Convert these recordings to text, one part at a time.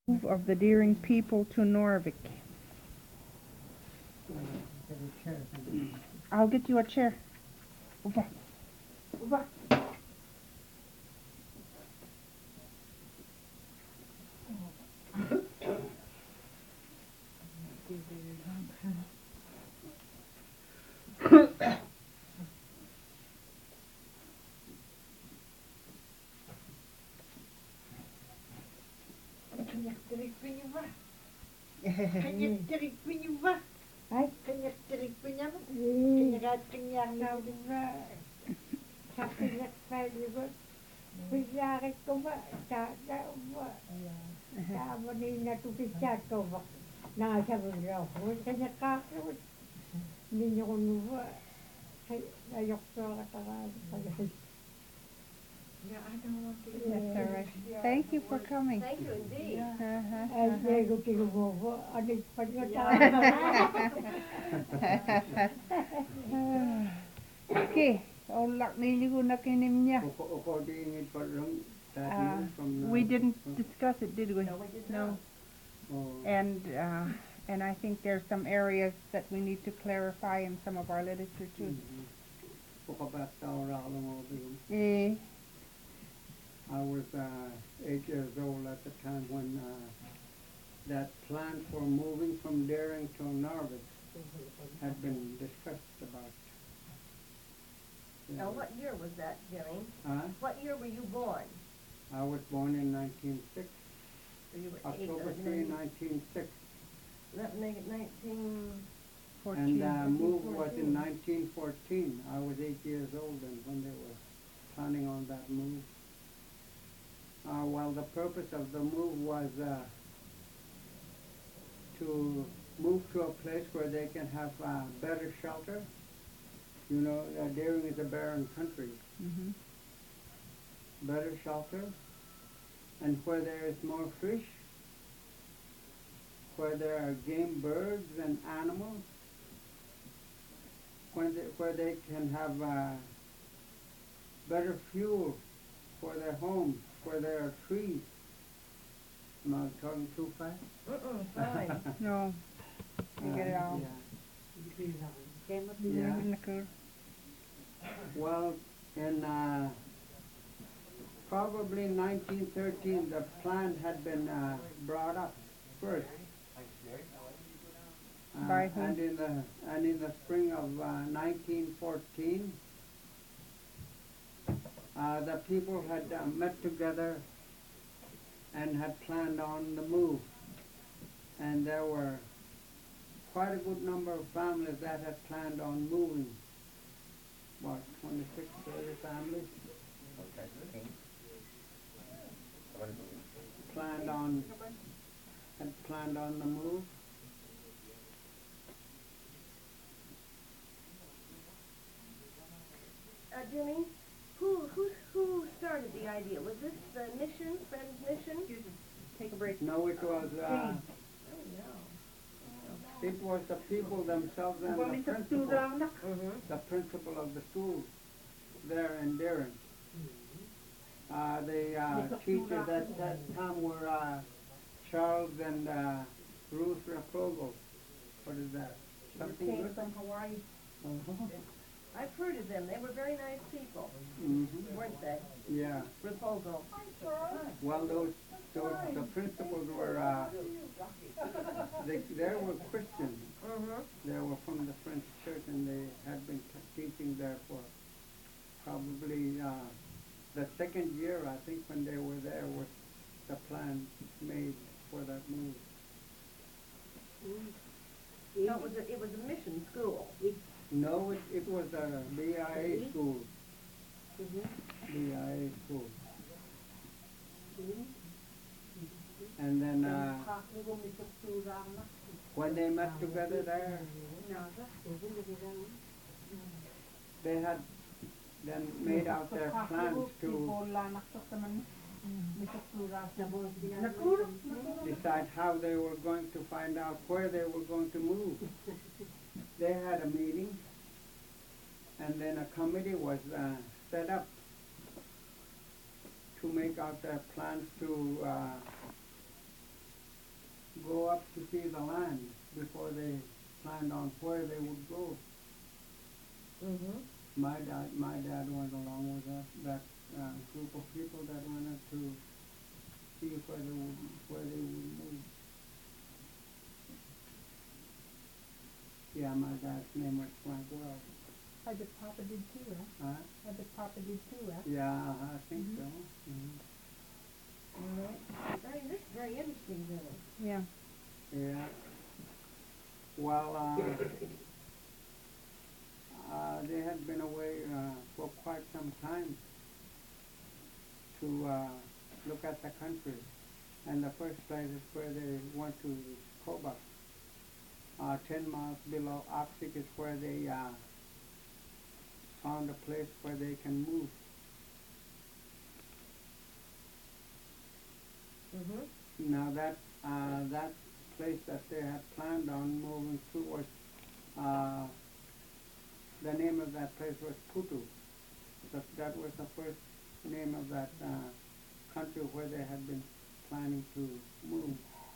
Of the Deering people to Norvik. I'll get you a chair. Over. Over. That's all right. Thank you for coming. Thank you indeed. Okay, olak ninyo ko nakinim niya. We didn't discuss it, did we? No, we did not. And I think there's some areas that we need to clarify in some of our literature too. I was 8 years old at the time when that plan for moving from Daring to Narvik had been discussed about. Now, what year was that, Jimmy? What year were you born? I was born in 1906. So you were October 3, 1906. That make it 1914. And move was in 1914. I was 8 years old and when they were planning on that move. Well, the purpose of the move was to move to a place where they can have better shelter. You know, Daring is a barren country. Mm-hmm. Better shelter, and where there is more fish, where there are game birds and animals, where they can have better fuel for their homes, where there are trees. Am I talking too fast? fine. No, you get it all. Yeah. Well, in probably 1913, the plan had been brought up first. By whom? And in the spring of 1914, the people had met together and had planned on the move. And there were quite a good number of families that had planned on moving. What, 26, 30 families? Had planned on the move. Jimmy, who started the idea? Was this the mission, Friends Mission? Take a break. No, it was it was the people themselves and the principal of the school there in Daring. The teachers at that time were Charles and Ruth Rapogo. What is that? Something good? From Hawaii. I've heard of them. They were very nice people, weren't they? Yeah. Rapogo. Well, the principals were they were Christians. They were from the French church, and they had been teaching there for probably the second year, I think, when they were there was the plan made for that move. No, it was a mission school. No, it was a BIA school. BIA school. And then when they met together there, they had then made out their plans to decide how they were going to find out where they were going to move. They had a meeting, and then a committee was set up to make out their plans to up to see the land before they planned on where they would go. Mm-hmm. My dad went along with that group of people that wanted to see where they would move. Yeah, my dad's name was Frank Wells. I bet Papa did too, huh? I bet Papa did too, huh? Yeah, I think so. All right. This is very interesting, Billy. Yeah. Yeah. Well, they had been away for quite some time to look at the country. And the first place is where they went to Coba. 10 miles below Oxig is where they found a place where they can move. Mm-hmm. Now that place that they had planned on moving to was, the name of that place was Putu. That was the first name of that country where they had been planning to move.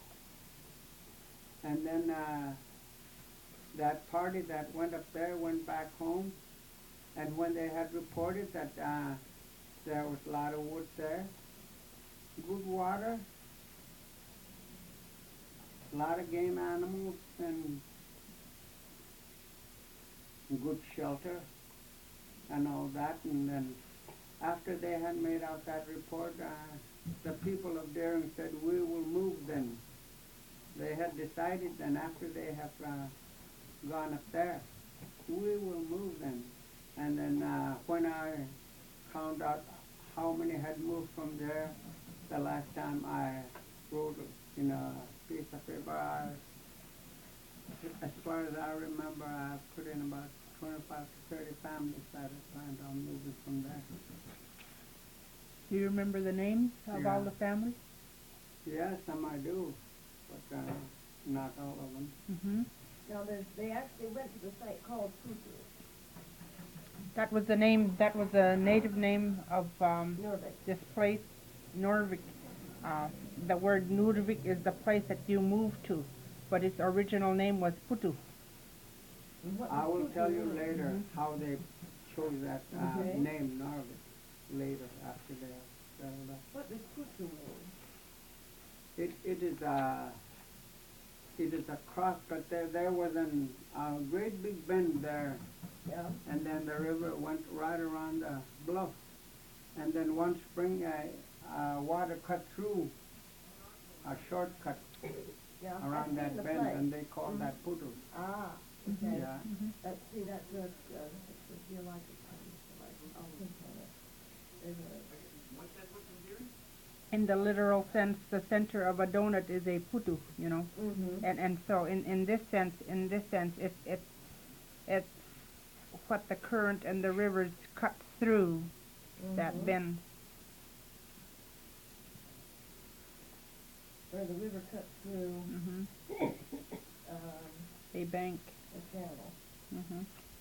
And then that party that went up there went back home, and when they had reported that there was a lot of wood there, good water, a lot of game animals, and good shelter, and all that. And then after they had made out that report, the people of Daring said, we will move then. They had decided, and after they have gone up there, we will move then. And then when I found out how many had moved from there, the last time I wrote in a piece of paper, as far as I remember, I put in about 25 to 30 families that had planned on moving from there. Do you remember the names of all Yeah. the families? Yeah, some I do, but not all of them. Mm-hmm. Now, they actually went to the site called Putu, That was the name. That was the native name of Nurvik. this place, Norvik. The word Nurvik is the place that you moved to, but its original name was Putu. And what I does will Putu tell you mean? later how they chose that Okay. name, Narvik, later after they settled up. What does Putu mean? It is a cross, but there was a great big bend there, Yeah. and then the river went right around the bluff, and then one spring water cut through a shortcut Yeah. around I've that seen the bend, place. and they called that Putu. Ah, okay. Yeah. That's a geologic term. So I'll think on it. There's In the literal sense, the center of a donut is a putu, you know. Mm-hmm. And so in this sense, it's what the current and the rivers cut through that bend. Where the river cuts through Hmm. A bank. the channel. Hmm.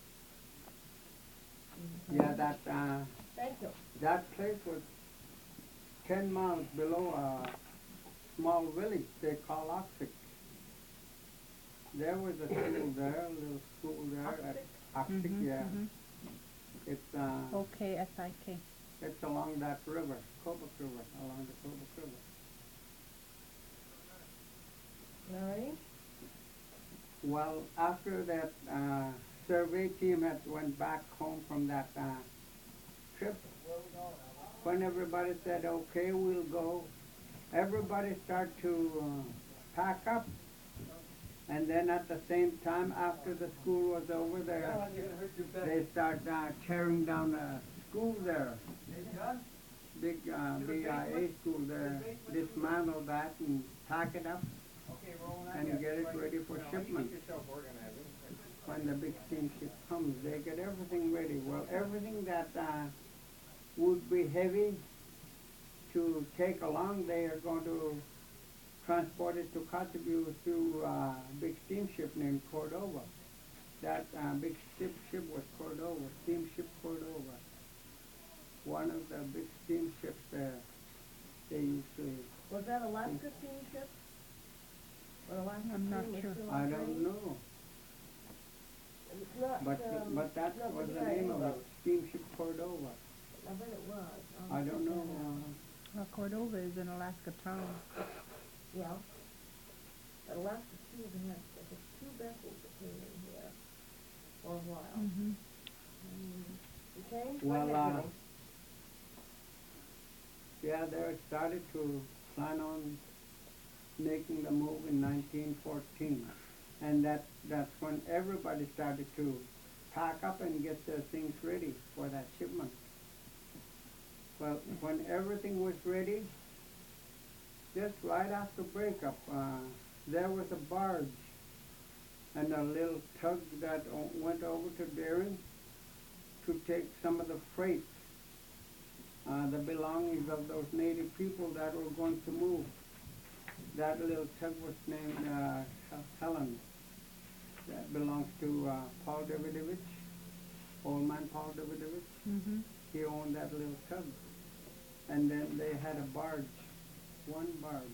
Yeah, Thank you. that place was 10 miles below a small village they call Oxig. There was a school there, a little school there at Oxig, Mhm, yeah. mhm. It's OKSIK. it's along that river, Kobuk River, along the Kobuk River. All right. Well, after that survey team had went back home from that trip, when everybody said, okay, we'll go, everybody started to pack up. And then at the same time, after the school was over there, they started tearing down a school there. Big BIA school there, dismantle that and pack it up and get it ready for shipment. When the big steamship comes, they get everything ready. Well, everything that would be heavy to take along, they are going to transport it to Kotzebue through a big steamship named Cordova. That big ship was Cordova, steamship Cordova. One of the big steamships there. They used to. Was that Alaska steamship? Or Alaska I'm not Steam is sure. still I don't operating? know. It's not, But that not was the the name of it, boat. Steamship Cordova. I bet it was. I don't know. Well, Cordova is an Alaska town. Yeah. But Alaska Steam had, I think, 2 vessels that came in here for a while. Mm-hmm. Okay? Go Well, ahead, Jimmy. Yeah, they started to plan on making the move in 1914. And that's when everybody started to pack up and get their things ready for that shipment. Well, when everything was ready, just right after breakup, there was a barge and a little tug that went over to Deering to take some of the freight, the belongings of those native people that were going to move. That little tug was named Helen. That belongs to Paul Davidovich, old man Paul Davidovich. Mm-hmm. He owned that little tug. And then they had a barge, one barge,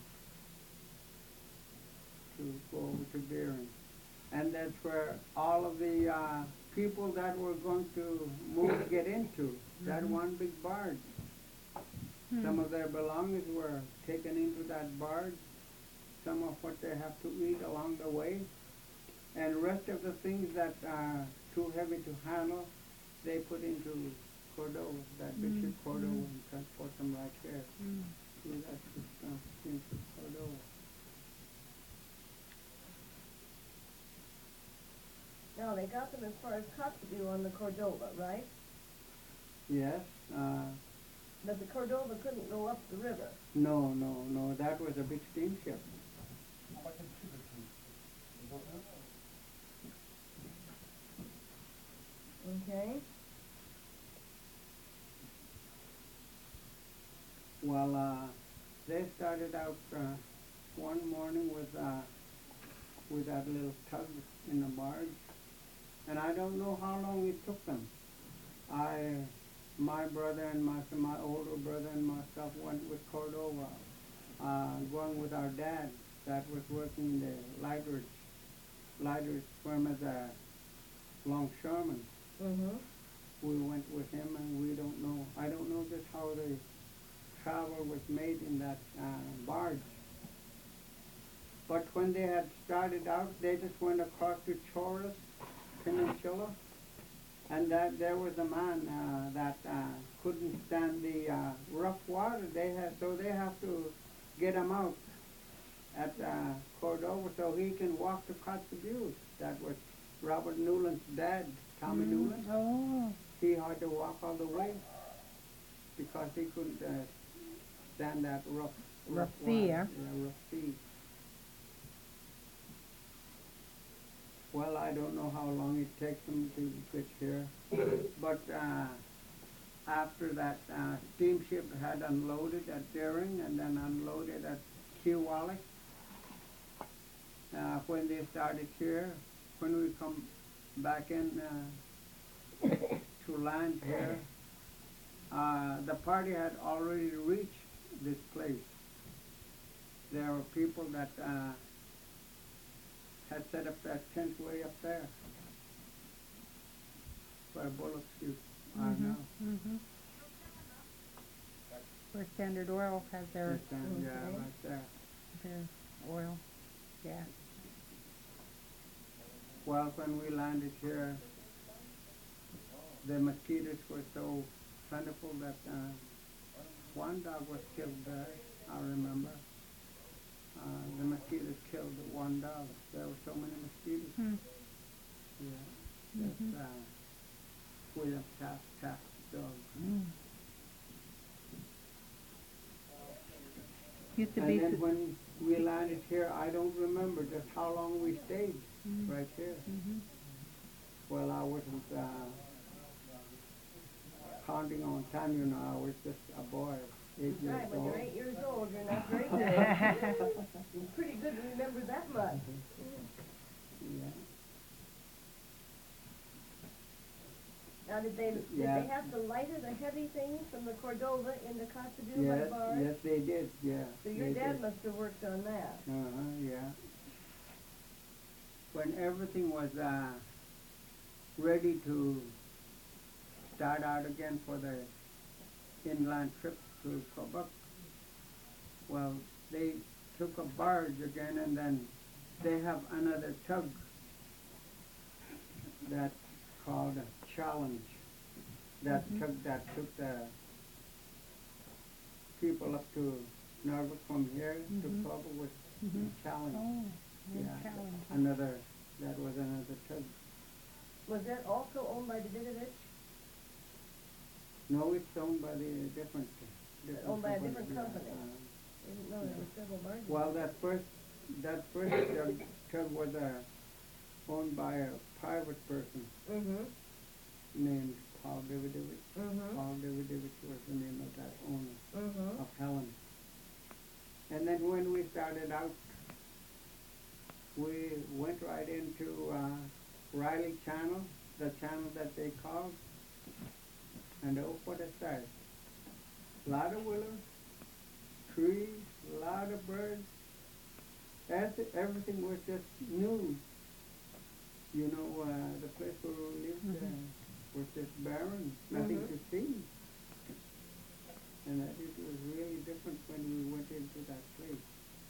to go over to Deering. And that's where all of the people that were going to move get into, that one big barge. Some of their belongings were taken into that barge, some of what they have to eat along the way, and the rest of the things that are too heavy to handle, they put into Cordova, that big ship Cordova, and transport them right here to that ship, into Cordova. Now, they got them as far as Kotzebue on the Cordova, right? Yes, But the Cordova couldn't go up the river. no, that was a big steamship. Okay. Well, they started out one morning with that little tug in the barge, and I don't know how long it took them. My brother and my older brother and myself went with Cordova, going with our dad that was working in the lighters firm as a longshoreman. Mm-hmm. We went with him, and I don't know just how the travel was made in that barge. But when they had started out, they just went across the Choros Peninsula, and that there was a man that couldn't stand the rough water. They have to get him out at Cordova so he can walk to Kotzebue. That was Robert Newland's dad, Tommy Newland. Oh. He had to walk all the way because he couldn't stand that rough Rough water. sea, yeah? Yeah, rough sea. Well, I don't know how long it takes them to get here, but after that steamship had unloaded at Deering and then unloaded at Kewalik, when they started here, when we come back in to land here, the party had already reached this place. There were people that had set up that tent way up there where Bullock Street are now. Mm-hmm. Where Standard Oil has their Yeah, right there. oil, gas. Well, when we landed here, the mosquitoes were so plentiful that one dog was killed there, I remember. The mosquitoes killed one dog. There were so many mosquitoes. Yeah, that's William Taft's dog. Used to And be. then when we landed here, I don't remember just how long we stayed right here. Well, I wasn't counting on time, you know. I was just a boy, 8 years Right, when old. you're 8 years old, you're not very good. It's pretty good to remember that much. Yeah. Now, did they have to lighter the heavy things from the Cordova into Kotzebue by Yes, barge? yes, they did. Yeah. So your they dad did. must have worked on that. Yeah. when everything was ready to start out again for the inland trip to Quebec, well, they took a barge again, and then they have another tug that's called a Challenge. That tug that took the people up to Narvik from here to Quebec was Challenge. Oh, Yeah, challenge. that was another tug. Was that also owned by the Davidovich? No, it's owned by the different Owned by a different yeah, company. I didn't know there were several barges. well, that first tug was owned by a private person Mm-hmm. named Paul Davidovich. Mm-hmm. Paul Davidovich was the name of that owner Mm-hmm. of Helen. And then when we started out, we went right into Riley Channel, the channel that they called, and oh, what a start. A lot of willows, trees, a lot of birds. Everything was just new. You know, the place where we lived was just barren, nothing to see. And it was really different when we went into that place.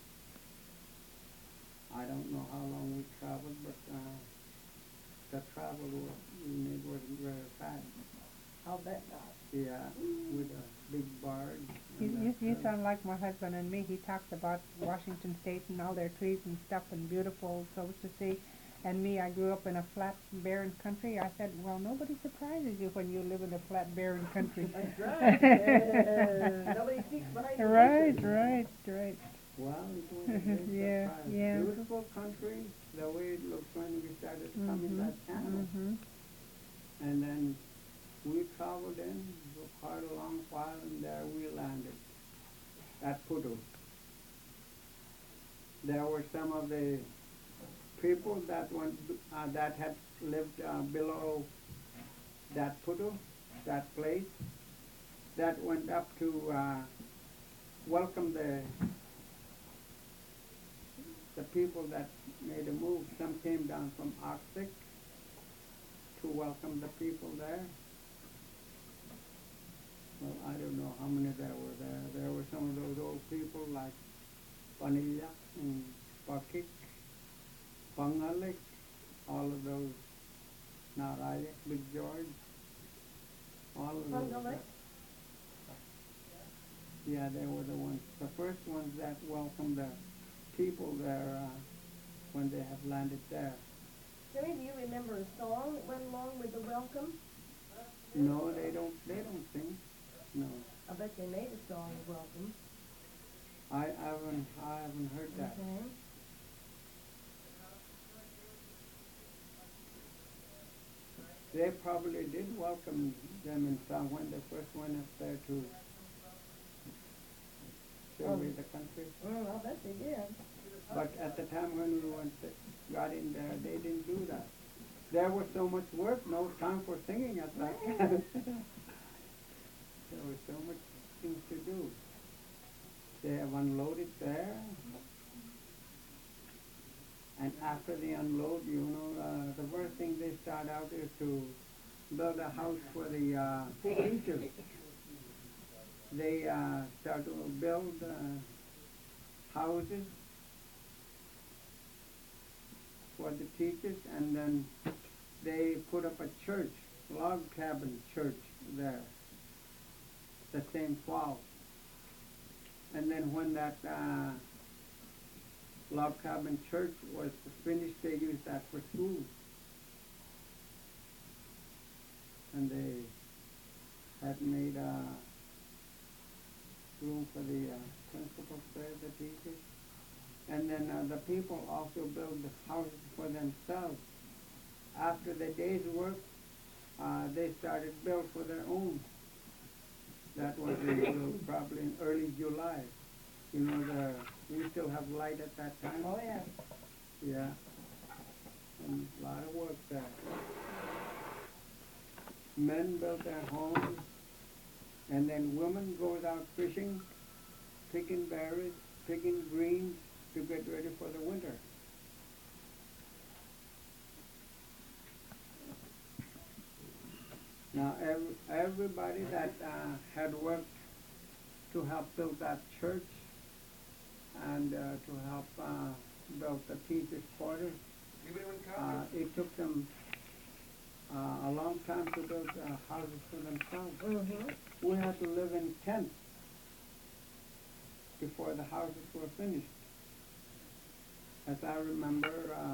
I don't know how long we traveled, but the travel we made wasn't very fast. I'll bet not. Yeah, with a big barge. You sound like my husband and me. He talks about Washington State and all their trees and stuff and beautiful so to see. And me, I grew up in a flat, barren country. I said, well, nobody surprises you when you live in a flat, barren country. That's right. Nobody speaks behind the Right, bushes. right. Well, it was a great Yeah, surprise. yeah. Beautiful country, the way it looks when we started coming that channel. And then we traveled in for quite a long while, and there we landed at Pudu. There were some of the people that that had lived below that Pudu, that place, that went up to welcome the people that made a move. Some came down from Arctic to welcome the people there. Well, I don't know how many there were there. There were some of those old people like Panilla and Pakik, Pangalik, all of those, Narayak, Big George, all of those. Pangalik? Yeah, they were the ones, the first ones that welcomed the people there when they have landed there. Jimmy, do you remember a song that went along with the welcome? No, they don't sing. No, I bet they made a song of welcome. I haven't heard that. Okay. They probably did welcome them in song when they first went up there to survey the country. I'll bet they did. But at the time when we got in there, they didn't do that. There was so much work, no time for singing at that time. There was so much things to do. They have unloaded there. And after they unload, you know, the first thing they start out is to build a house for the teachers. They start to build houses for the teachers, and then they put up a church, log cabin church there, the same fall. And then when that log cabin church was finished, they used that for school. And they had made room for the principals there, the teachers. And then the people also built the houses for themselves. After the day's work, they started build for their own. That was probably in early July. You know, we still have light at that time. Oh, yeah. Yeah. And a lot of work there. Men built their homes, and then women goes out fishing, picking berries, picking greens to get ready for the winter. Now, everybody that had worked to help build that church and to help build the teachers' quarters, it took them a long time to build houses for themselves. Mm-hmm. We had to live in tents before the houses were finished. As I remember,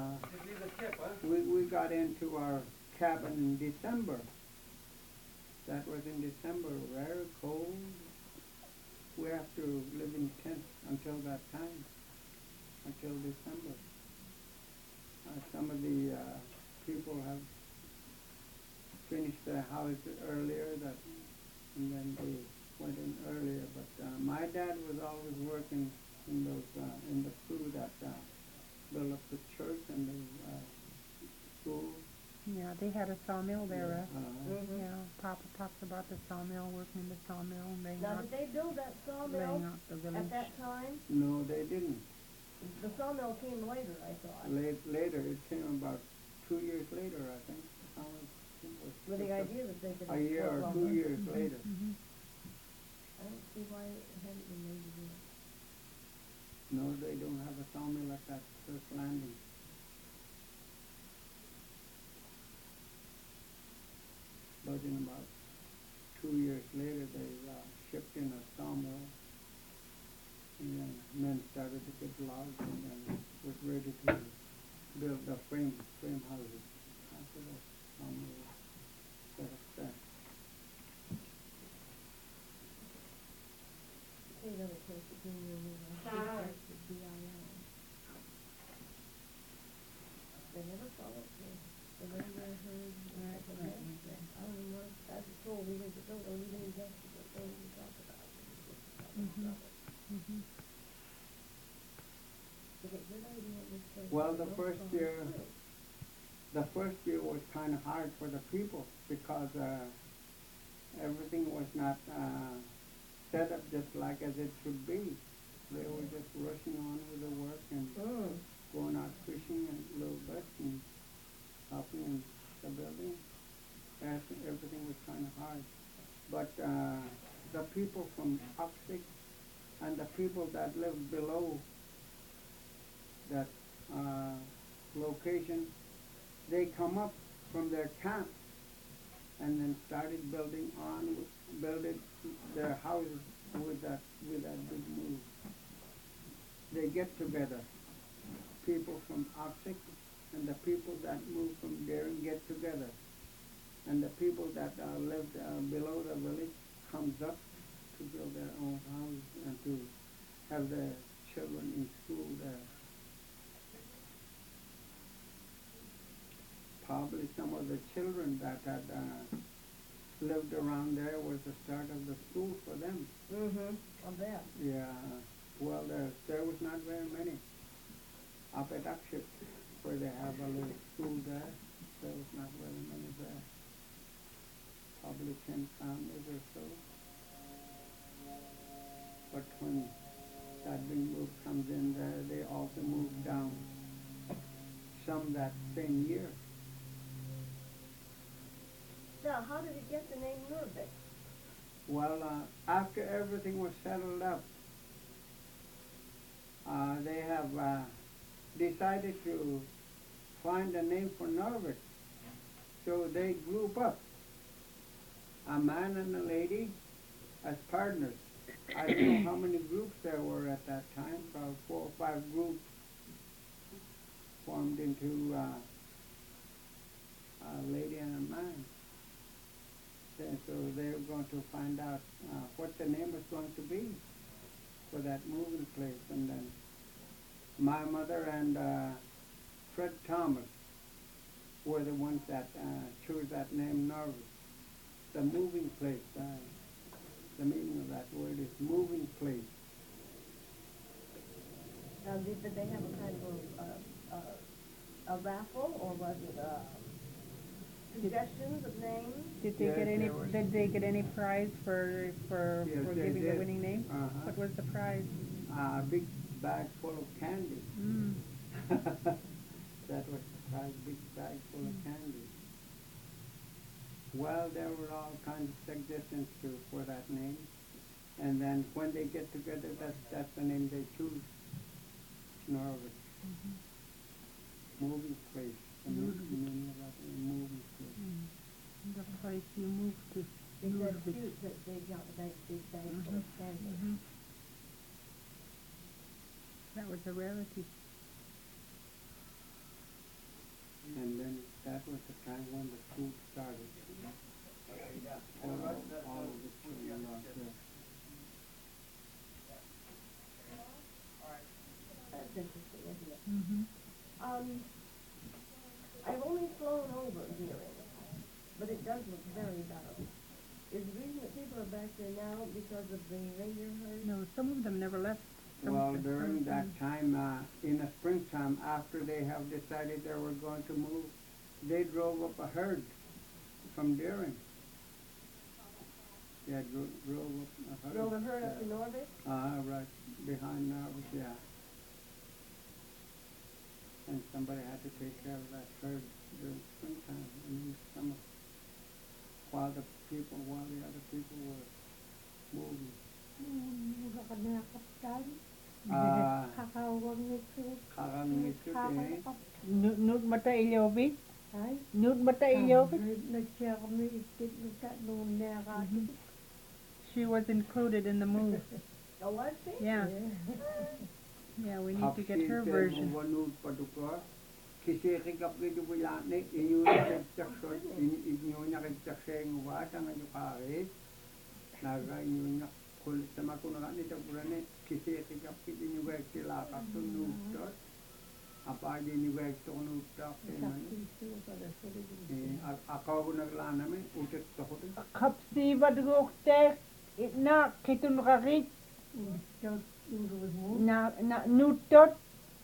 we got into our cabin in December. That was in December, very cold. We have to live in tents until that time, until December. Some of the people have finished their houses earlier, and then they went in earlier. But my dad was always working in the crew that built up the church and the school. Yeah, they had a sawmill there. Mm-hmm. Yeah, Papa talks about the sawmill, working in the sawmill, and laying Now, out, did they build that sawmill laying out the village. at that time? No, they didn't. The sawmill came later, I thought. Later, it came about 2 years later, I think. With the idea that they could. A year or 2 years later. Mm-hmm. I don't see why it hadn't been made yet. No, they don't have a sawmill at that first landing. But in about 2 years later, they shipped in a sawmill, and then men started to get logs, and then was ready to build the frame houses after the sawmill was set up there. See another place between you and me. The BIL. They never followed me. They never heard. I don't even know. I was told we didn't go. We didn't investigate. They didn't talk about it. Mm-hmm. Mm-hmm. It's a good idea. This place. Well, the first year was kind of hard for the people because everything was not set up just like as it should be. They were just rushing on with the work and going out fishing and little bit and helping in the building. Everything was kind of hard. But the people from Oxford and the people that lived below that location, they come up from their camp and then started building their houses with that big move. They get together. People from Oxford and the people that moved from Darien get together. And the people that lived below the village comes up to build their own houses and to have their children in school there. Probably some of the children that had lived around there was the start of the school for them. Mm-hmm. I bet. Yeah. Well, there was not very many. Up at Oxford, where they have a little school there was not very many there. Probably 10 families or so. But when that big move comes in there, they also move down. Some that same year. Now, how did it get the name Nurbeck? Well, after everything was settled up, they have decided to find a name for Norbert. So they group up, a man and a lady as partners. I don't know how many groups there were at that time, probably 4 or 5 groups formed into a lady and a man. So they were going to find out what the name was going to be for that moving place. And then my mother and Fred Thomas were the ones that chose that name, Norwood. The moving place. The meaning of that word is moving place. Now, did they have a kind of a raffle, or was it suggestions of names? Did they Yes, get any? there was. Did they get any prize for Yes, they giving the did. winning name? Uh-huh. What was the prize? A big bag full of candy. Mm. That was the prize, big bag full of candy. Well, there were all kinds of suggestions for that name. And then when they get together, that's the name they choose. Norwich. Moving place. The meaning of that moving place. The place you moved to. It's that Norwich. cute that they got that big bag full of candy. That was a rarity. And then that was the time when the school started. All of the children out there. That's interesting, isn't it? Mm-hmm. I've only flown over Deering, but it does look very dark. Is the reason that people are back there now because of the reindeer herd? No, some of them never left. Well, during that time, in the springtime, after they have decided they were going to move, they drove up a herd from Deering. Yeah, drove up a herd. Drove a herd up to Norwich? Right, behind Norwich, yeah. And somebody had to take care of that herd during springtime and in the summer, while the other people were moving. Nut mata Ilyovic? Nut mata Ilyovic? She was included in the move. Oh, was she? Yeah. Yeah, we need to get her version. Kapsi badgokte na kitun rakit na nutot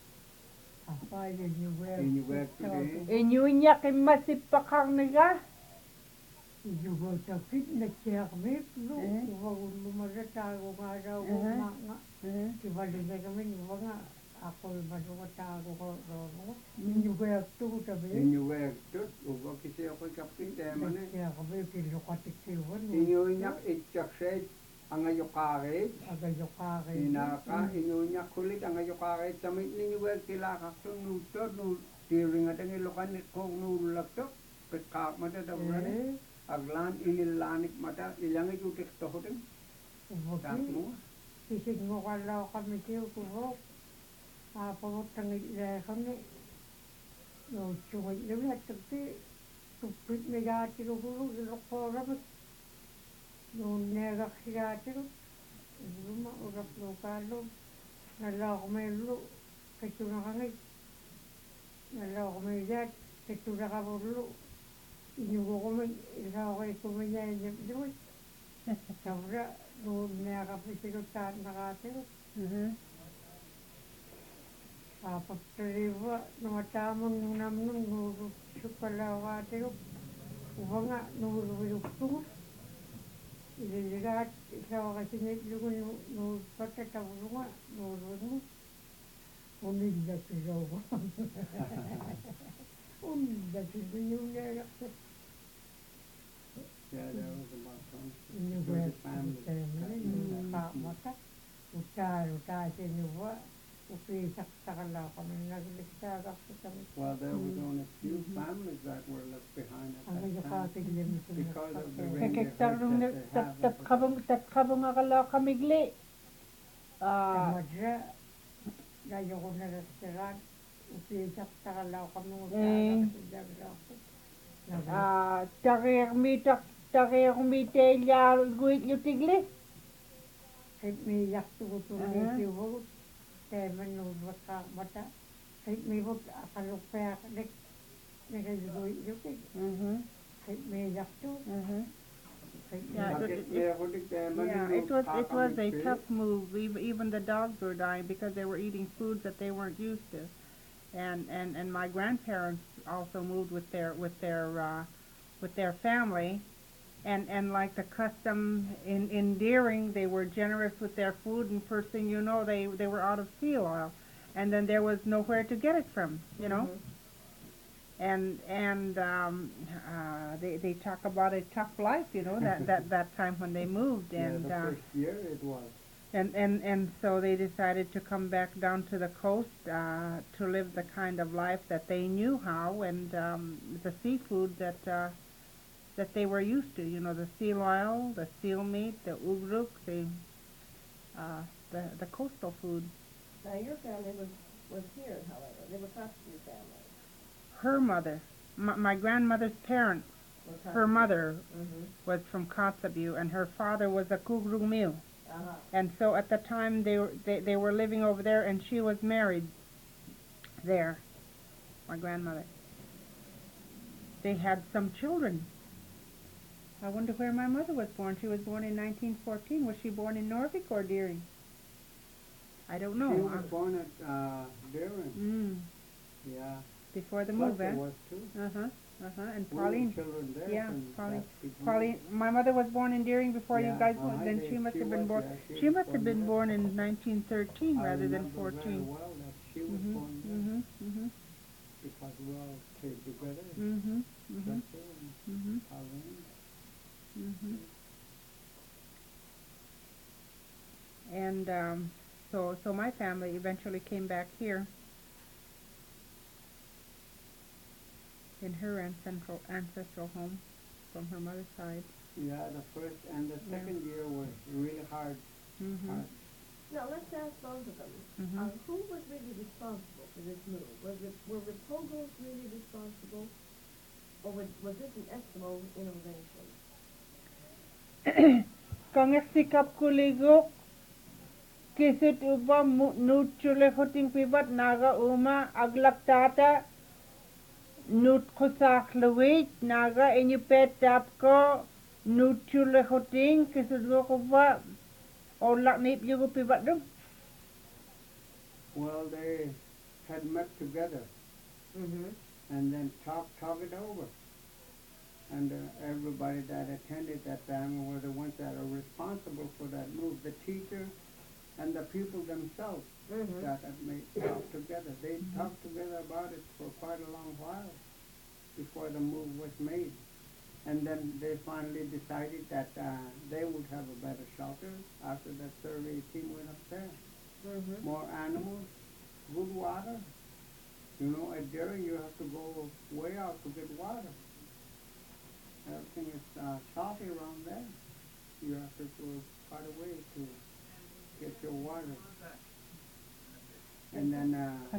inyunya kimasipakang naga ang ayokare inaka inyunya kulit ang ayokare tamit ninyo wer tilakak to nuto nu tiring atang ilokan ko nulak to pekak mata dabrane aglan inilanik mata ilang itutik to hoten takmo Sisig mo kalau kami tiyo ko apa tang kami no cuma lebat tapi tupit negati ko ko rabat no nega khiyatiro luma urap lokalo nalaw may lu ketuna kami nalaw may jat ketuna ka bulu inyugo kami ilaw kay kumanya nyapdoy sabra no nega pisiro tan nakatiro apa teriwa no tamon namnun no supalawatiro ubanga no rubutu Iligat sa kasinit lugun no patatawunga no lugun umida sigaw umida sigaw yeah, there was about Inugat family mata utar sinuwa upisak takala kami nagliksaga sa well, there was only few families that were left behind at ang that time yakapig because of the reindeer Kektarung herd that they have. tatkabong akala kamigli. Madra layo ko na restaurant upisak takala kami Tarir mi telya guit yutigli. Kahit may yakto ko tuloy siyo, teman no baka bata. Kahit may wag akalupaya nagagawa yutig. Kahit may yakto. Yeah, it was a tough move. Even the dogs were dying because they were eating foods that they weren't used to, and my grandparents also moved with their family, and like the custom in Deering, they were generous with their food, and first thing you know, they were out of seal oil, and then there was nowhere to get it from, you know. they talk about a tough life, you know, that time when they moved, and the first year it was. and so they decided to come back down to the coast to live the kind of life that they knew how, and the seafood that they were used to, you know, the seal oil, the seal meat, the ugruk, the coastal food. Now, your family was here, however. They were Kotzebue family. Her mother, my grandmother's parents, her mother was from Kotzebue, and her father was a Kugrumil. And so at the time they were living over there, and she was married there, my grandmother. They had some children. I wonder where my mother was born. She was born in 1914. Was she born in Norvik or Deering? I don't know. She was born at Deering. Yeah. Before the move, eh? was too. And We were Pauline. children there, Yeah, and Pauline. that's before- Pauline. My mother was born in Deering before you Yeah, guys went. Then they- she must she have been was, born. yeah, She was must have been there. born in 1913 I rather than remember very 14. well that she was born there because we all stayed together. Cecil and Pauline. And so my family eventually came back here in her ancestral home from her mother's side. Yeah, the first and the second year was really hard. hard. Now, let's ask both of them. Who was really responsible for this move? Were the Pogos really responsible? Or was this an Eskimo innovation? Kangasikap kuligo kisit uba nut chule hoting pibat naga uma aglak tata nut kosak lewit naga enyupet tapko nut chule hoting kisit uba olak nip yugo pibat dum. Well, they had met together and then talk it over. And everybody that attended that family were the ones that are responsible for that move. The teacher and the people themselves that had made talk together. They talked together about it for quite a long while before the move was made. And then they finally decided that they would have a better shelter after that survey team went up there. More animals, good water. You know, at Deering you have to go way out to get water. Everything is salty around there. You have to go quite a way to get your water. And then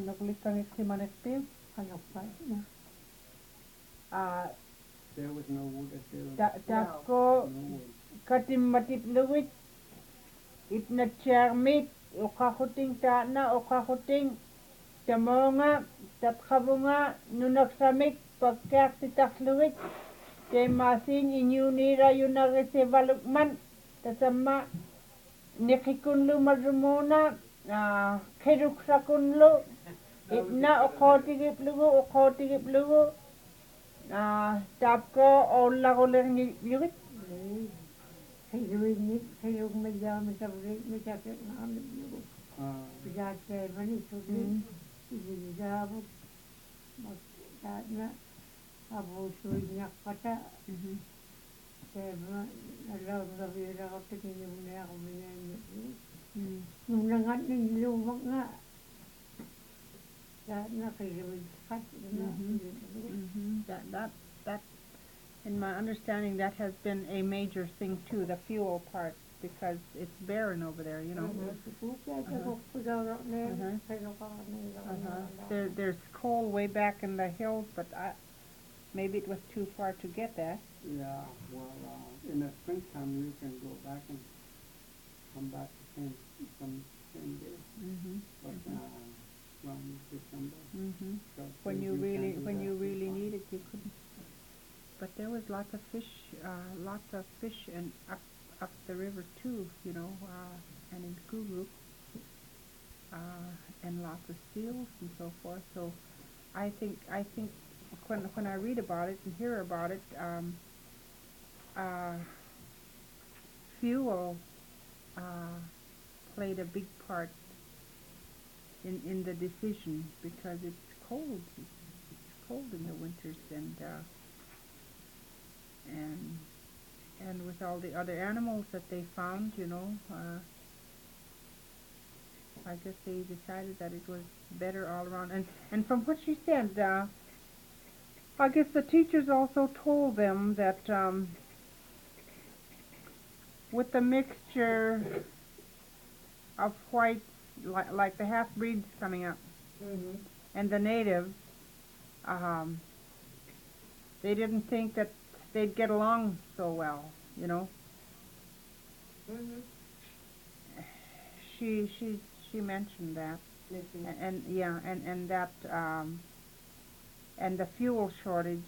there was no wood at Deering. Tako No wood. katim matip lewit itna charmit ukahuting ta na ukahuting tamonga tapkabunga nunaksamik pagkak titak lewit kay masing inyunira yunagese balukman tasama nikikunlu madrumuna keruk sakunlu itna ukotigip lugu tapko olla goleng yugit. That in my understanding that has been a major thing too, the fuel part, because it's barren over there, you know. There's coal way back in the hills, but maybe it was too far to get that. Yeah, well, in the springtime you can go back and come back the same day. But around December, so When you can't really do that really too far. need it, you couldn't. But there was lots of fish and up the river too, you know, and in Kuguk, and lots of seals and so forth. So I think when I read about it and hear about it, fuel played a big part in the decision, because it's cold. It's cold in the winters, and with all the other animals that they found, I guess they decided that it was better all around. And from what she said, I guess the teachers also told them that with the mixture of whites, like the half-breeds coming up, Mm-hmm. and the natives, they didn't think that they'd get along so well, Mm-hmm. She mentioned that, Listen. and that and the fuel shortage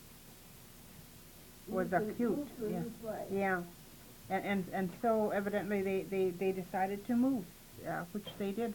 was acute. Move to a Yeah, new place. yeah, and so evidently they decided to move, which they did.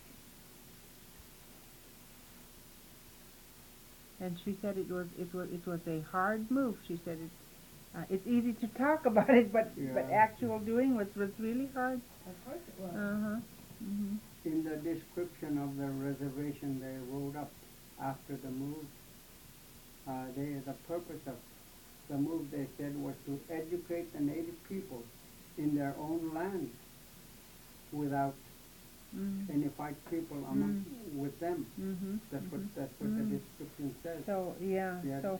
And she said it was a hard move. She said it's easy to talk about it, but Yeah. actual doing was really hard. Of course it was. Mhm. In the description of the reservation they wrote up after the move, the purpose of the move, they said, was to educate the native people in their own land without any white people with them. Mhm. That's what the description says. So Yeah,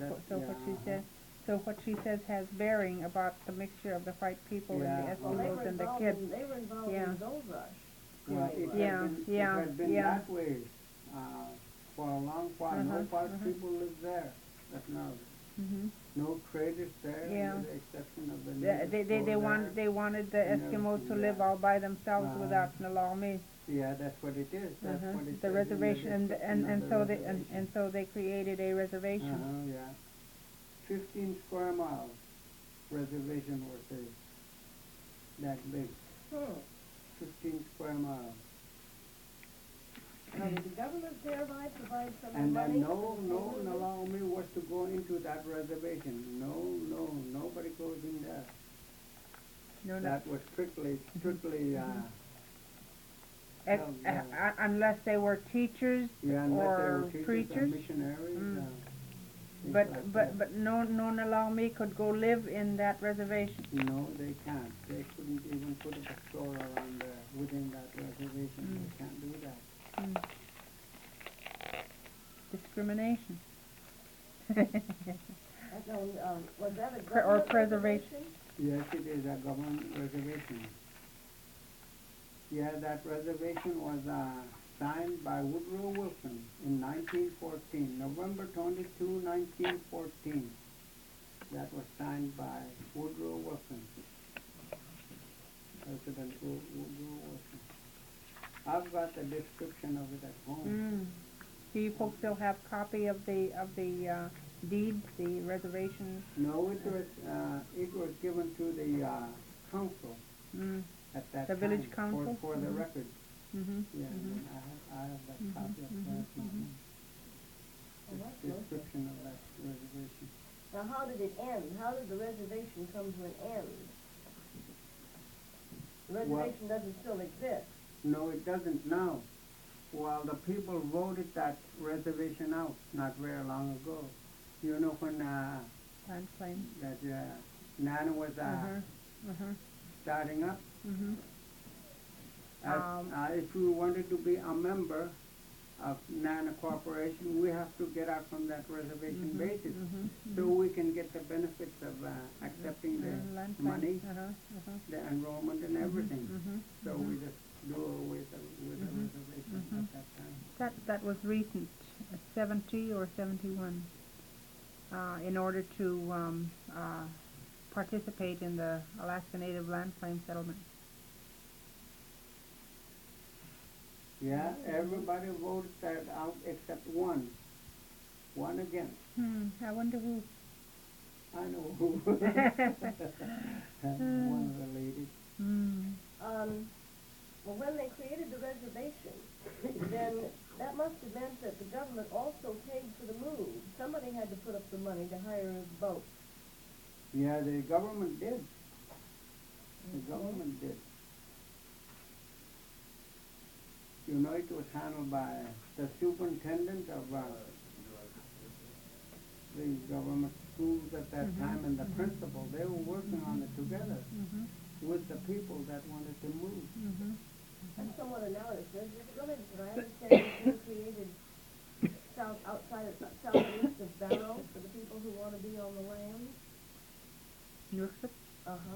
what she says has bearing about the mixture of the white people Yeah. and the Well, they Eskimos were and the involved kids. they were involved Yeah. in gold rush. Well, it Yeah, had been yeah. that way for a long while. No white people lived there. That's now. Mhm. No traders there, Yeah. with the exception of the They natives they wanted the and Eskimos to everything, live yeah. all by themselves Uh-huh. without Nalami. Yeah, that's what it is. That's what it The says reservation, in the description and of so the they reservation. and so they created a reservation. Yeah. 15 square miles reservation was that big. 15 square miles. Now, did the government thereby provide some And money? then for the no people? Nalami was to go into that reservation. Nobody goes in there. No, That was strictly unless they were teachers yeah, unless they or were teachers or preachers. missionaries. things But like but that. but no Nalami could go live in that reservation. No, they can't. They couldn't even put up a store around there within that reservation. They can't do that. Discrimination. Was that a Or government preservation. reservation? Yes, it is a government reservation. Yeah, that reservation was signed by Woodrow Wilson in 1914, November 22, 1914. That was signed by Woodrow Wilson, President Woodrow Wilson. I've got the description of it at home. Do you folks still have copy of the deed, the reservation? No, it was given to the council at that The time. village council? For the record. Mm-hmm. Yeah, and I have that copy of that. Oh, that's The nice. description of that reservation. Now, how did it end? How did the reservation come to an end? The reservation doesn't still exist. No, it doesn't now. Well, the people voted that reservation out not very long ago. You know when Land claim. that Nana was starting up. If we wanted to be a member of Nana Corporation, we have to get out from that reservation basis, so we can get the benefits of accepting the Land claim. money, the enrollment, and everything. So we just do away with the reservation at that time. That was recent, 70 or 71. In order to participate in the Alaska Native Land Claim Settlement. Yeah, everybody voted that out except one. One against. I wonder who. I know who. One of the ladies. Well, when they created the reservation, then that must have meant that the government also paid for the move. Somebody had to put up the money to hire a boat. Yeah, the government did. The government did. You know, it was handled by the superintendent of the government schools at that Mhm, time and the mhm. principal, they were working on it together Mhm, with the people that wanted to move. mhm. I'm somewhat analogous. Is it really, did I understand that you created southeast of Barrow for the people who want to be on the land? Nuiqsut? Uh-huh.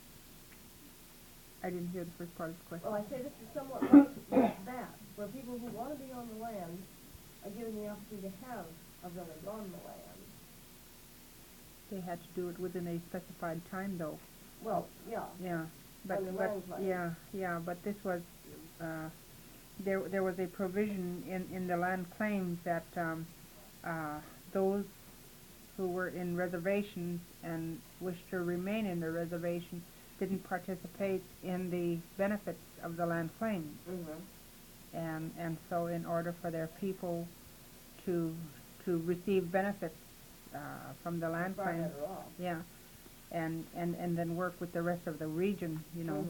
I didn't hear the first part of the question. Well, I say this is somewhat like that, where people who want to be on the land are given the opportunity to have a village on the land. They had to do it within a specified time, though. Well, yeah. Yeah, but On the land claim. yeah, but this was there was a provision in the land claims that those who were in reservations and wished to remain in the reservation didn't participate in the benefits of the land claims. Mm-hmm. And so in order for their people to receive benefits from the land Far claims, better off. yeah, and then work with the rest of the region, you know,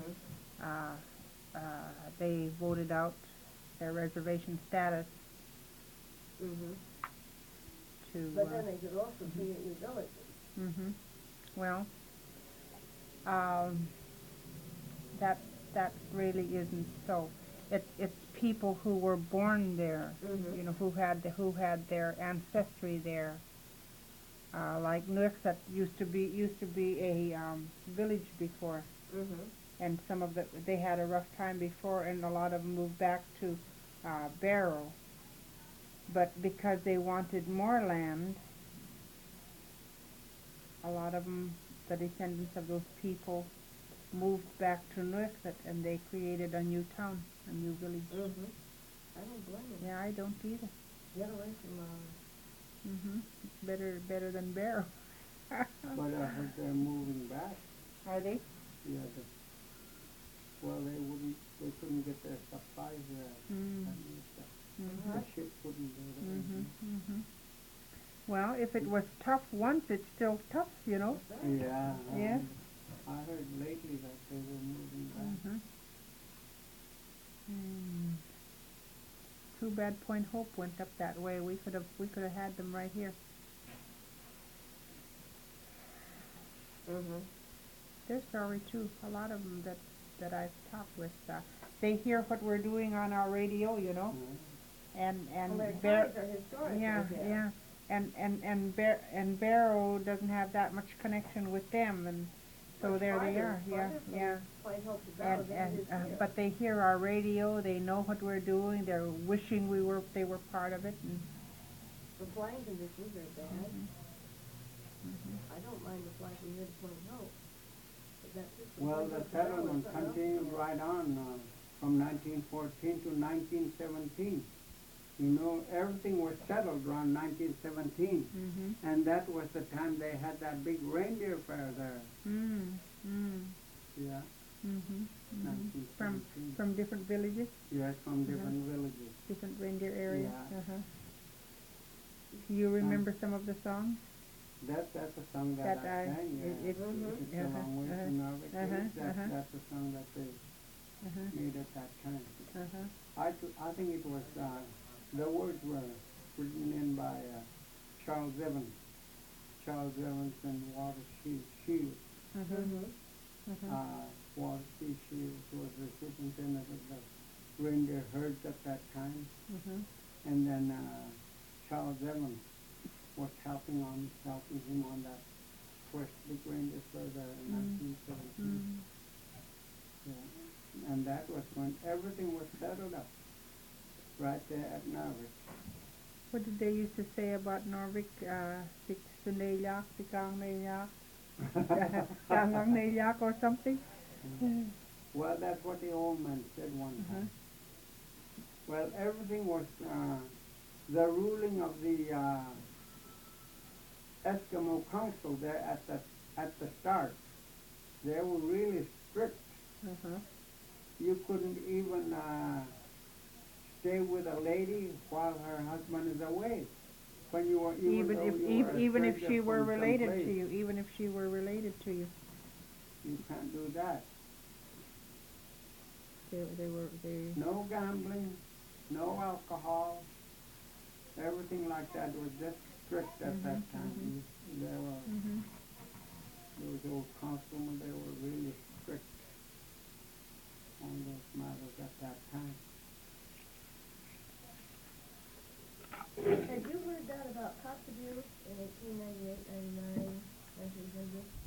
they voted out their reservation status Mm-hmm. to. But then they could also create new villages. Mm-hmm. Well, that really isn't so. It's people who were born there, Mhm. you know, who had their ancestry there. Like Nuiqsut used to be a village before, Mm-hmm. and they had a rough time before, and a lot of them moved back to Barrow. But because they wanted more land, a lot of them, the descendants of those people, moved back to Nuiqsut, and they created a new town, a new village. Mm-hmm. I don't blame them. Yeah, I don't either. Get away from Mhm. Better than Barrow. But I heard they're moving back. Are they? Yeah, they couldn't get their supplies there. Mm. That means that Mhm. the ship wouldn't do that. Mhm. Mhm. Well, if it was tough once, it's still tough, you know. Yeah. Yeah. I heard lately that they were moving back. Mhm. Mm. Too bad Point Hope went up that way. We could have had them right here. Mm-hmm. They're sorry too. A lot of them that I've talked with, they hear what we're doing on our radio, you know, and Well, their Bar- ties are historic. yeah, yeah, and Barrow doesn't have that much connection with them, and so there they are. Yeah, yeah. Point Hope to Barrow than it is here. But they hear our radio. They know what we're doing. They're wishing they were part of it. And The flying conditions are bad. Mhm. I don't mind the flying from here to Point Hope. But that's just from Well, Point the Hope to Barrow, settlement it's something else. continued right on from 1914 to 1917. You know, everything was settled around 1917, Mhm. and that was the time they had that big reindeer fair there. Mm. Mm. Yeah, Mhm. Mhm. 1917. From different villages, Yes, from different villages. different reindeer areas. Yeah. Uh-huh. You remember some of the songs? That's a song that I sang. Yeah. It's It's a long way from Norwich. That's a song that they Uh-huh. made at that time. Uh-huh. I think it was the words were written in by Charles Evans. Charles Evans and Walter Shields. Uh-huh. Mm-hmm. Uh-huh. Walter C. Shields was the superintendent of the reindeer herds at that time, Uh-huh. and then Charles Evans was helping him on that first big reindeer fair there in 1917. Yeah. And that was when everything was settled up, right there at Norwich. What did they used to say about Norvik? Siksunelyak, Sikangnelyak, Sangangnelyak or something? Well, that's what the old man said one time. Well, everything was the ruling of the Eskimo Council there at the start. They were really strict. Uh-huh. You couldn't even stay with a lady while her husband is away. When you were Even if she were related someplace. to you, even if she were related to you, You can't do that. they. No gambling, no alcohol, everything like that was just strict at that time. They were, those old councilmen, they were really strict on those matters at that time. Had you heard that about cops abuse in 1898, 99, 1900?